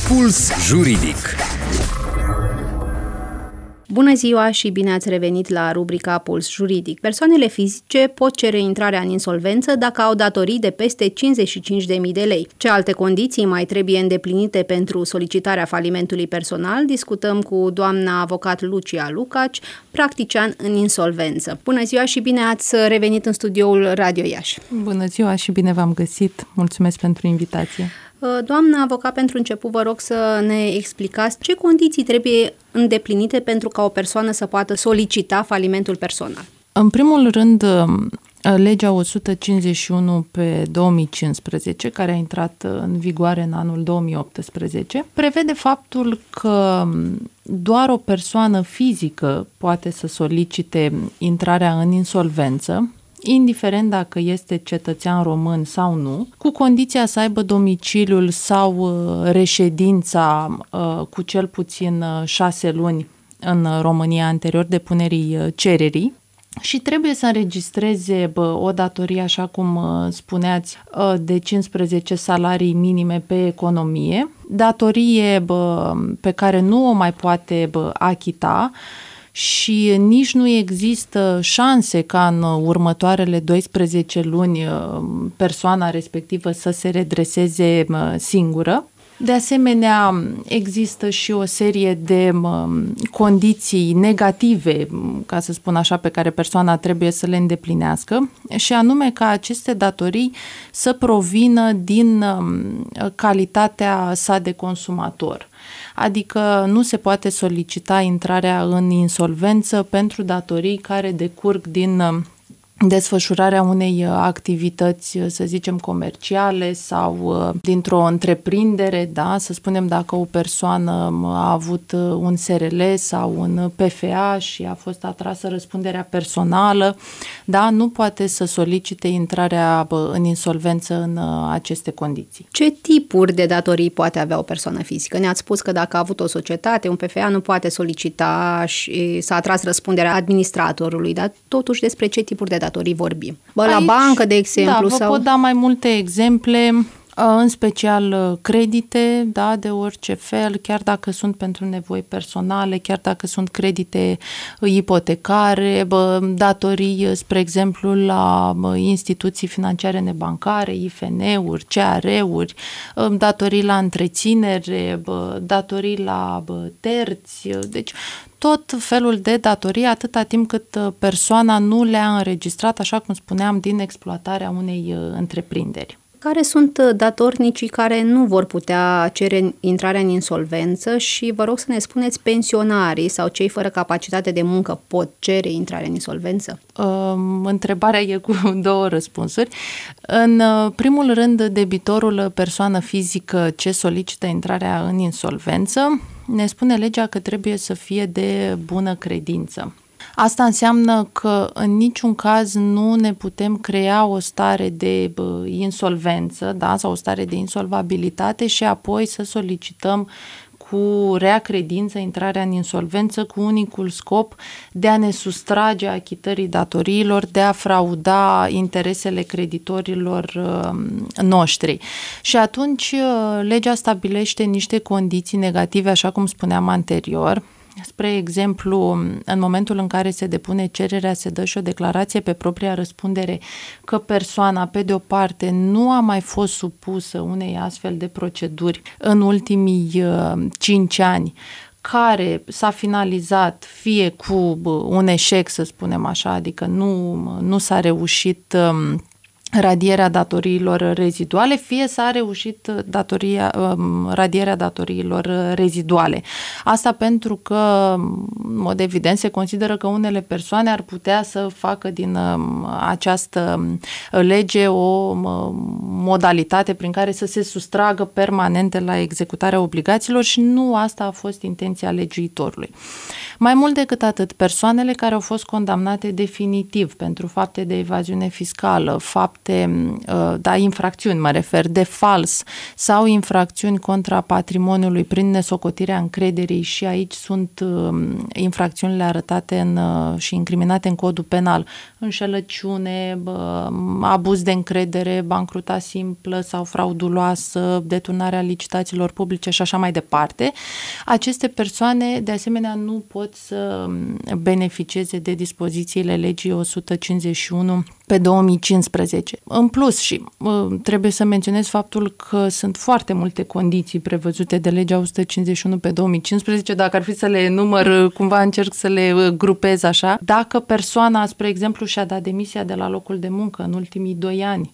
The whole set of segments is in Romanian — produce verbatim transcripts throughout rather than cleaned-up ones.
Puls Juridic. Bună ziua și bine ați revenit la rubrica Puls Juridic. Persoanele fizice pot cere intrarea în insolvență dacă au datorii de peste cincizeci și cinci de mii de lei. Ce alte condiții mai trebuie îndeplinite pentru solicitarea falimentului personal? Discutăm cu doamna avocat Lucia Lucaci, practician în insolvență. Bună ziua și bine ați revenit în studioul Radio Iași. Bună ziua și bine v-am găsit. Mulțumesc pentru invitație. Doamna avocat, pentru început vă rog să ne explicați ce condiții trebuie îndeplinite pentru ca o persoană să poată solicita falimentul personal. În primul rând, legea o sută cincizeci și unu pe două mii cincisprezece, care a intrat în vigoare în anul două mii optsprezece, prevede faptul că doar o persoană fizică poate să solicite intrarea în insolvență, indiferent dacă este cetățean român sau nu, cu condiția să aibă domiciliul sau reședința cu cel puțin șase luni în România anterior depunerii cererii și trebuie să înregistreze o datorie, așa cum spuneați, de cincisprezece salarii minime pe economie, datorie pe care nu o mai poate achita și nici nu există șanse ca în următoarele doisprezece luni persoana respectivă să se redreseze singură. De asemenea, există și o serie de condiții negative, ca să spun așa, pe care persoana trebuie să le îndeplinească, și anume ca aceste datorii să provină din calitatea sa de consumator. Adică nu se poate solicita intrarea în insolvență pentru datorii care decurg din desfășurarea unei activități, să zicem, comerciale sau dintr-o întreprindere, da? Să spunem dacă o persoană a avut un S R L sau un P F A și a fost atrasă răspunderea personală, da? Nu poate să solicite intrarea în insolvență în aceste condiții. Ce tipuri de datorii poate avea o persoană fizică? Ne-ați spus că dacă a avut o societate, un P F A nu poate solicita și s-a atras răspunderea administratorului, dar totuși despre ce tipuri de datorii vorbim? Bă, la Aici, bancă, de exemplu? Da, vă sau... pot da mai multe exemple, în special credite, da, de orice fel, chiar dacă sunt pentru nevoi personale, chiar dacă sunt credite ipotecare, bă, datorii, spre exemplu, la instituții financiare nebancare, I F N-uri, C A R-uri, datorii la întreținere, bă, datorii la bă, terți, deci tot felul de datorii, atâta timp cât persoana nu le-a înregistrat, așa cum spuneam, din exploatarea unei întreprinderi. Care sunt datornicii care nu vor putea cere intrarea în insolvență și vă rog să ne spuneți, pensionarii sau cei fără capacitate de muncă pot cere intrarea în insolvență? Întrebarea e cu două răspunsuri. În primul rând, debitorul, persoană fizică ce solicită intrarea în insolvență, ne spune legea că trebuie să fie de bună credință. Asta înseamnă că în niciun caz nu ne putem crea o stare de insolvență, da, sau o stare de insolvabilitate și apoi să solicităm cu rea credință intrarea în insolvență cu unicul scop de a ne sustrage achitării datoriilor, de a frauda interesele creditorilor noștri. Și atunci legea stabilește niște condiții negative, așa cum spuneam anterior. Spre exemplu, în momentul în care se depune cererea, se dă și o declarație pe propria răspundere că persoana, pe de o parte, nu a mai fost supusă unei astfel de proceduri în ultimii cinci ani, care s-a finalizat fie cu un eșec, să spunem așa, adică nu, nu s-a reușit radierea datoriilor reziduale, fie s-a reușit datoria, radierea datoriilor reziduale. Asta pentru că, în mod evident, se consideră că unele persoane ar putea să facă din această lege o modalitate prin care să se sustragă permanent de la executarea obligațiilor și nu asta a fost intenția legiuitorului. Mai mult decât atât, persoanele care au fost condamnate definitiv pentru fapte de evaziune fiscală, fapte alte da, infracțiuni, mă refer, de fals sau infracțiuni contra patrimoniului prin nesocotirea încrederii și aici sunt infracțiunile arătate în, și incriminate în codul penal, înșelăciune, abuz de încredere, bancruta simplă sau frauduloasă, deturnarea licitațiilor publice și așa mai departe. Aceste persoane, de asemenea, nu pot să beneficieze de dispozițiile legii o sută cincizeci și unu pe două mii cincisprezece. În plus, și trebuie să menționez faptul că sunt foarte multe condiții prevăzute de legea o sută cincizeci și unu pe două mii cincisprezece, dacă ar fi să le enumăr, cumva încerc să le grupez așa. Dacă persoana, spre exemplu, și-a dat demisia de la locul de muncă în ultimii doi ani,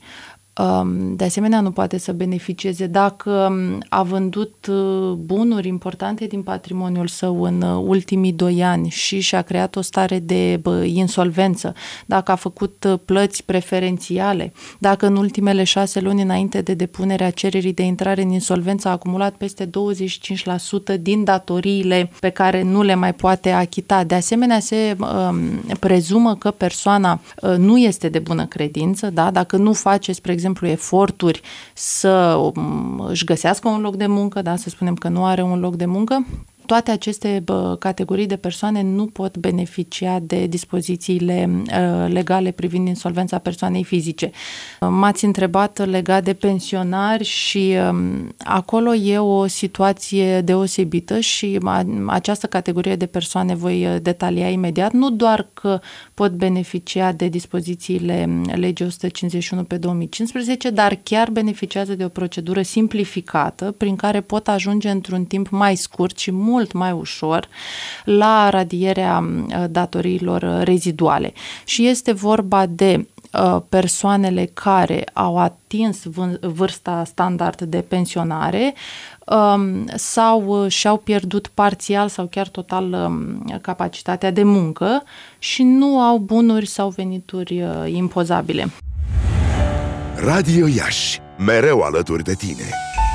de asemenea nu poate să beneficieze dacă a vândut bunuri importante din patrimoniul său în ultimii doi ani și și-a creat o stare de insolvență, dacă a făcut plăți preferențiale, dacă în ultimele șase luni înainte de depunerea cererii de intrare în insolvență a acumulat peste douăzeci și cinci la sută din datoriile pe care nu le mai poate achita. De asemenea, se um, prezumă că persoana uh, nu este de bună credință, da? Dacă nu face, spre exemplu, exemplu, eforturi să își găsească un loc de muncă, da, să spunem că nu are un loc de muncă, toate aceste bă, categorii de persoane nu pot beneficia de dispozițiile uh, legale privind insolvența persoanei fizice. M-ați întrebat legat de pensionari și um, acolo e o situație deosebită și a, această categorie de persoane voi detalia imediat, nu doar că pot beneficia de dispozițiile legii o sută cincizeci și unu pe două mii cincisprezece, dar chiar beneficiază de o procedură simplificată prin care pot ajunge într-un timp mai scurt și mult mai ușor la radierea datoriilor reziduale. Și este vorba de persoanele care au atins vârsta standard de pensionare sau și-au pierdut parțial sau chiar total capacitatea de muncă și nu au bunuri sau venituri impozabile. Radio Iași, mereu alături de tine.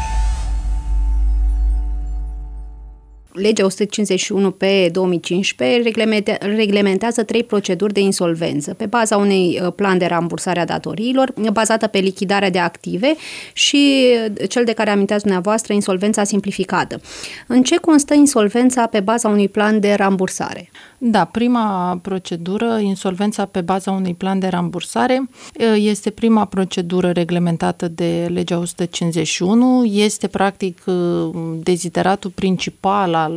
Legea o sută cincizeci și unu pe două mii cincisprezece reglementează trei proceduri de insolvență pe baza unui plan de rambursare a datoriilor, bazată pe lichidarea de active și cel de care aminteați dumneavoastră, insolvența simplificată. În ce constă insolvența pe baza unui plan de rambursare? Da, prima procedură, insolvența pe baza unui plan de rambursare, este prima procedură reglementată de legea o sută cincizeci și unu, este practic dezideratul principal al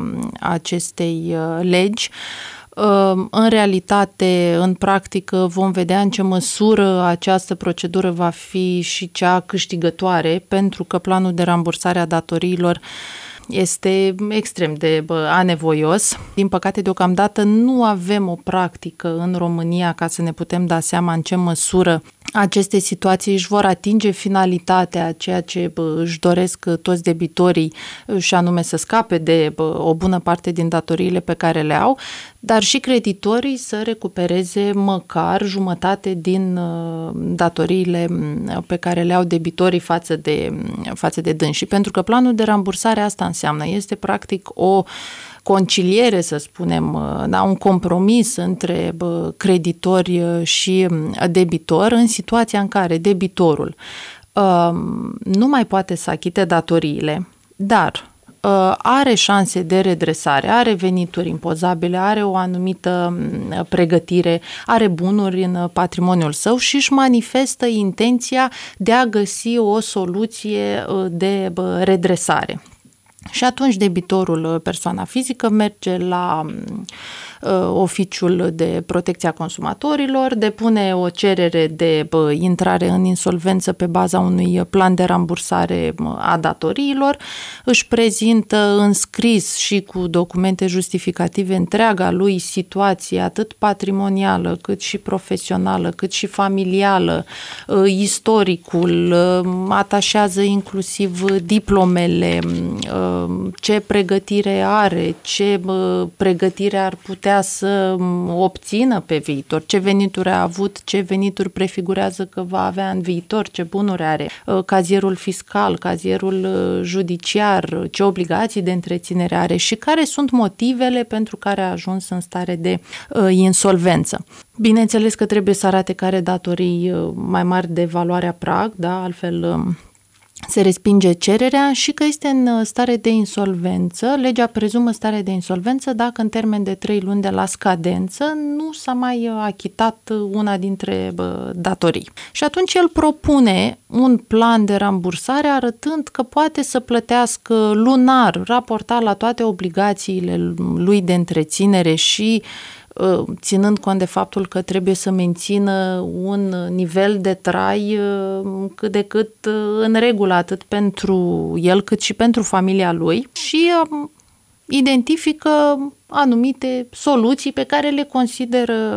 acestei legi. În realitate, în practică, vom vedea în ce măsură această procedură va fi și cea câștigătoare, pentru că planul de rambursare a datoriilor este extrem de bă, anevoios. Din păcate, deocamdată nu avem o practică în România ca să ne putem da seama în ce măsură aceste situații își vor atinge finalitatea, ceea ce bă, își doresc toți debitorii, și anume să scape de bă, o bună parte din datoriile pe care le au, dar și creditorii să recupereze măcar jumătate din uh, datoriile pe care le au debitorii față de, față de dânsii. Pentru că planul de rambursare asta înseamnă, este practic o conciliere, să spunem, da, un compromis între bă, creditori și debitor în situația în care debitorul uh, nu mai poate să achite datoriile, dar uh, are șanse de redresare, are venituri impozabile, are o anumită pregătire, are bunuri în patrimoniul său și își manifestă intenția de a găsi o soluție de bă, redresare. Și atunci debitorul, persoana fizică, merge la uh, oficiul de protecție a consumatorilor, depune o cerere de bă, intrare în insolvență pe baza unui plan de rambursare a datoriilor, își prezintă în scris și cu documente justificative întreaga lui situație, atât patrimonială, cât și profesională, cât și familială, uh, istoricul, uh, atașează inclusiv diplomele, uh, ce pregătire are, ce pregătire ar putea putea să obțină pe viitor, ce venituri a avut, ce venituri prefigurează că va avea în viitor, ce bunuri are, cazierul fiscal, cazierul judiciar, ce obligații de întreținere are și care sunt motivele pentru care a ajuns în stare de insolvență. Bineînțeles că trebuie să arate că are datorii mai mari de valoarea prag, da, altfel se respinge cererea, și că este în stare de insolvență. Legea prezumă stare de insolvență dacă în termen de trei luni de la scadență nu s-a mai achitat una dintre datorii. Și atunci el propune un plan de rambursare arătând că poate să plătească lunar, raportat la toate obligațiile lui de întreținere și ținând cont de faptul că trebuie să mențină un nivel de trai cât de cât în regulă, atât pentru el cât și pentru familia lui, și identifică anumite soluții pe care le consideră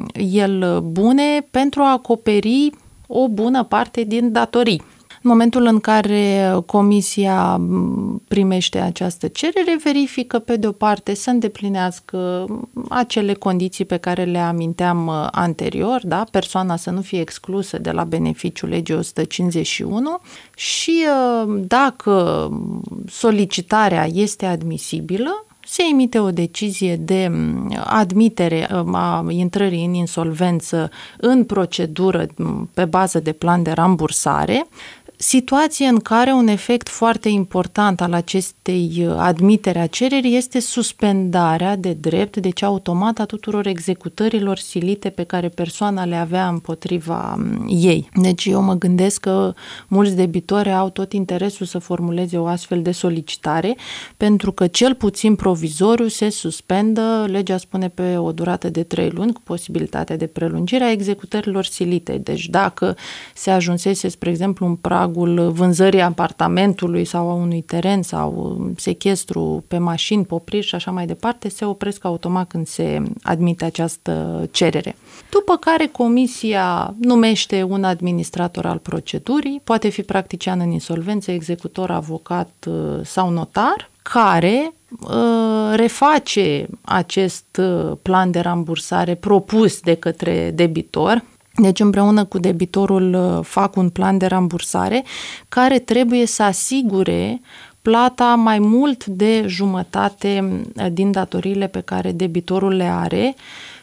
el bune pentru a acoperi o bună parte din datorii. În momentul în care comisia primește această cerere, verifică pe de o parte să îndeplinească acele condiții pe care le aminteam anterior, da? Persoana să nu fie exclusă de la beneficiul legii o sută cincizeci și unu și dacă solicitarea este admisibilă, se emite o decizie de admitere a intrării în insolvență în procedură pe bază de plan de rambursare, situație în care un efect foarte important al acestei admitere a cererii este suspendarea de drept, deci automat, a tuturor executărilor silite pe care persoana le avea împotriva ei. Deci eu mă gândesc că mulți debitori au tot interesul să formuleze o astfel de solicitare, pentru că cel puțin provizoriu se suspendă, legea spune pe o durată de trei luni, cu posibilitatea de prelungire a executărilor silite. Deci dacă se ajunsese, spre exemplu, un prag vânzării apartamentului sau a unui teren sau sechestru pe mașini, popriri și așa mai departe, se opresc automat când se admite această cerere. După care comisia numește un administrator al procedurii, poate fi practician în insolvență, executor, avocat sau notar, care reface acest plan de rambursare propus de către debitor. Deci împreună cu debitorul fac un plan de rambursare care trebuie să asigure plata mai mult de jumătate din datoriile pe care debitorul le are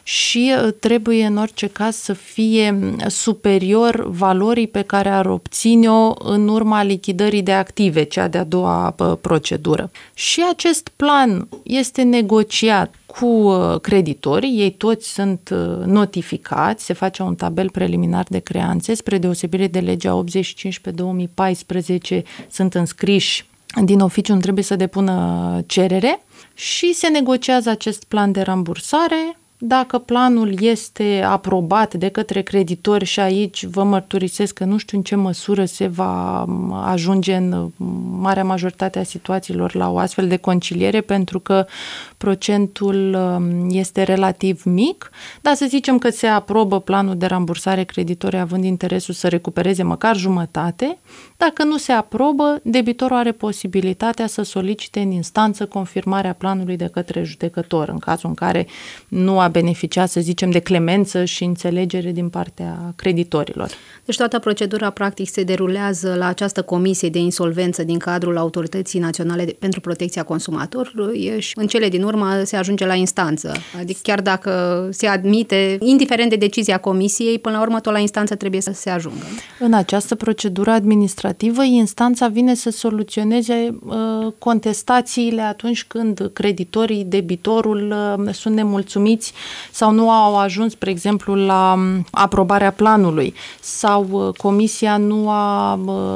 și trebuie în orice caz să fie superior valorii pe care ar obține-o în urma lichidării de active, cea de-a doua procedură. Și acest plan este negociat cu creditorii, ei toți sunt notificați, se face un tabel preliminar de creanțe, spre deosebire de legea optzeci și cinci pe două mii paisprezece, sunt înscriși din oficiu, nu trebuie să depună cerere și se negociază acest plan de rambursare. Dacă planul este aprobat de către creditori, și aici vă mărturisesc că nu știu în ce măsură se va ajunge în marea majoritate a situațiilor la o astfel de conciliere, pentru că procentul este relativ mic, dar să zicem că se aprobă planul de rambursare, creditorii având interesul să recupereze măcar jumătate. Dacă nu se aprobă, debitorul are posibilitatea să solicite în instanță confirmarea planului de către judecător, în cazul în care nu a beneficiat, să zicem, de clemență și înțelegere din partea creditorilor. Deci toată procedura practic se derulează la această comisie de insolvență din cadrul Autorității Naționale pentru Protecția Consumatorului și în cele din urmă se ajunge la instanță. Adică chiar dacă se admite, indiferent de decizia comisiei, până la urmă tot la instanță trebuie să se ajungă. În această procedură administrativă, instanța vine să soluționeze uh, contestațiile atunci când creditorii, debitorul uh, sunt nemulțumiți sau nu au ajuns, spre exemplu, la aprobarea planului sau comisia nu a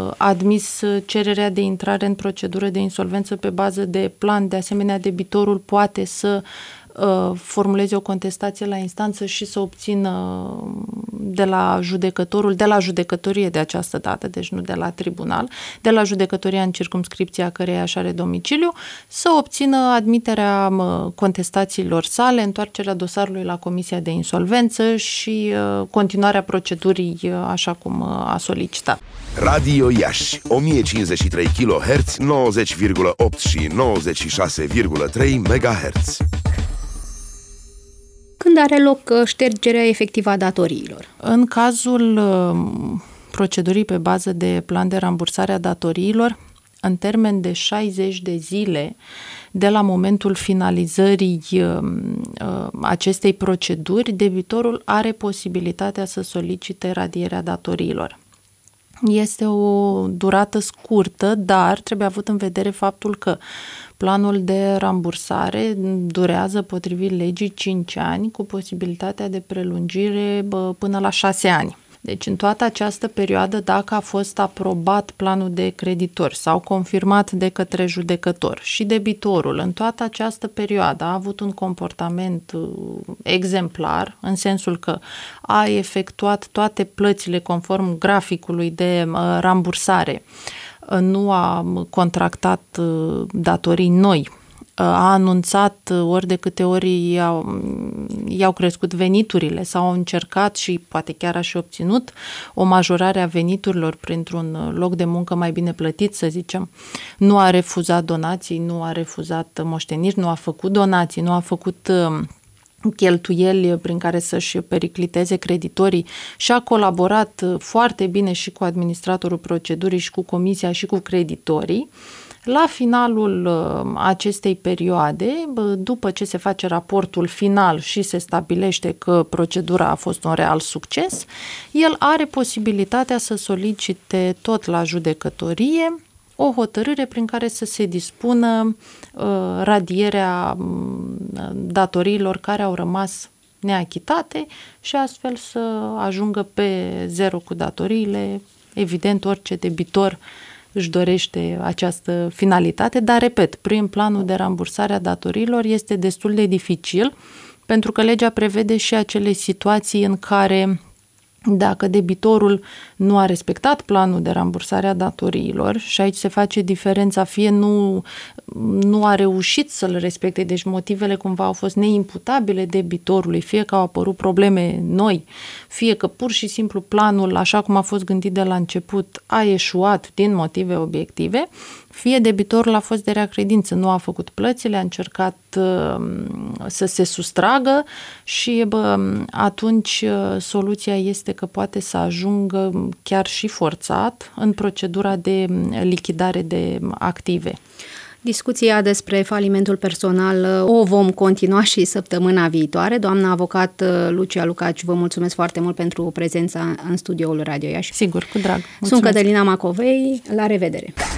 admis cererea de intrare în procedură de insolvență pe bază de plan. De asemenea, debitorul poate să formuleze o contestație la instanță și să obțină de la judecătorul, de la judecătorie de această dată, deci nu de la tribunal, de la judecătoria în circumscripția căreia își are domiciliu, să obțină admiterea contestațiilor sale, întoarcerea dosarului la Comisia de Insolvență și continuarea procedurii așa cum a solicitat. Radio Iași, o mie cincizeci și trei kilohertz, nouăzeci virgulă opt și nouăzeci și șase virgulă trei megahertz. Când are loc ștergerea efectivă a datoriilor? În cazul procedurii pe bază de plan de rambursare a datoriilor, în termen de șaizeci de zile de la momentul finalizării acestei proceduri, debitorul are posibilitatea să solicite radierea datoriilor. Este o durată scurtă, dar trebuie avut în vedere faptul că planul de rambursare durează, potrivit legii, cinci ani, cu posibilitatea de prelungire până la șase ani. Deci în toată această perioadă, dacă a fost aprobat planul de creditor sau confirmat de către judecător și debitorul în toată această perioadă a avut un comportament exemplar, în sensul că a efectuat toate plățile conform graficului de rambursare, nu a contractat datorii noi, a anunțat ori de câte ori i-au, i-au crescut veniturile sau au încercat și poate chiar a și obținut o majorare a veniturilor printr-un loc de muncă mai bine plătit, să zicem, nu a refuzat donații, nu a refuzat moșteniri, nu a făcut donații, nu a făcut cheltuieli prin care să-și pericliteze creditorii și a colaborat foarte bine și cu administratorul procedurii și cu comisia și cu creditorii. La finalul acestei perioade, după ce se face raportul final și se stabilește că procedura a fost un real succes, el are posibilitatea să solicite tot la judecătorie o hotărâre prin care să se dispună radierea datoriilor care au rămas neachitate și astfel să ajungă pe zero cu datoriile. Evident, orice debitor își dorește această finalitate, dar, repet, prin planul de rambursare a datoriilor este destul de dificil, pentru că legea prevede și acele situații în care, dacă debitorul nu a respectat planul de rambursare a datoriilor, și aici se face diferența, fie nu, nu a reușit să-l respecte, deci motivele cumva au fost neimputabile debitorului, fie că au apărut probleme noi, fie că pur și simplu planul, așa cum a fost gândit de la început, a eșuat din motive obiective, fie debitorul a fost de rea credință, nu a făcut plățile, a încercat uh, să se sustragă și bă, atunci uh, soluția este că poate să ajungă chiar și forțat în procedura de lichidare de active. Discuția despre falimentul personal o vom continua și săptămâna viitoare. Doamna avocat Lucia Lucaci, vă mulțumesc foarte mult pentru prezența în studioul Radio Iași. Sigur, cu drag. Mulțumesc. Sunt Cătălina Macovei, la revedere!